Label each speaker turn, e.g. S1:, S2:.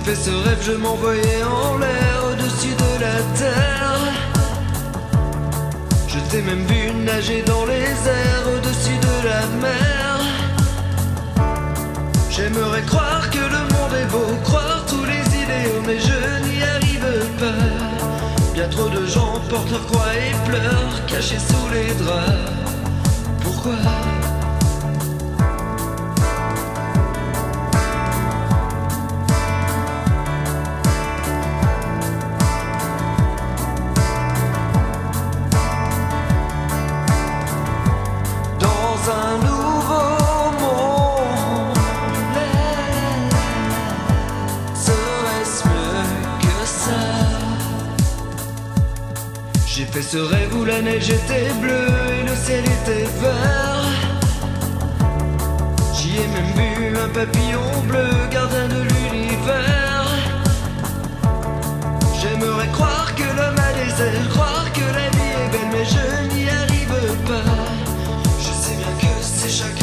S1: fait ce rêve, je m'envoyais en l'air au-dessus de la terre. Je t'ai même vu nager dans les airs au-dessus de la mer. J'aimerais croire que le monde est beau, croire tous les idéaux, mais je n'y arrive pas. Bien trop de gens portent leur croix et pleurent, cachés sous les draps. Pourquoi ? J'ai fait ce rêve où la neige était bleue et le ciel était vert. J'y ai même vu un papillon bleu, gardien de l'univers. J'aimerais croire que l'homme a des ailes, croire que la vie est belle, mais je n'y arrive pas. Je sais bien que c'est chacun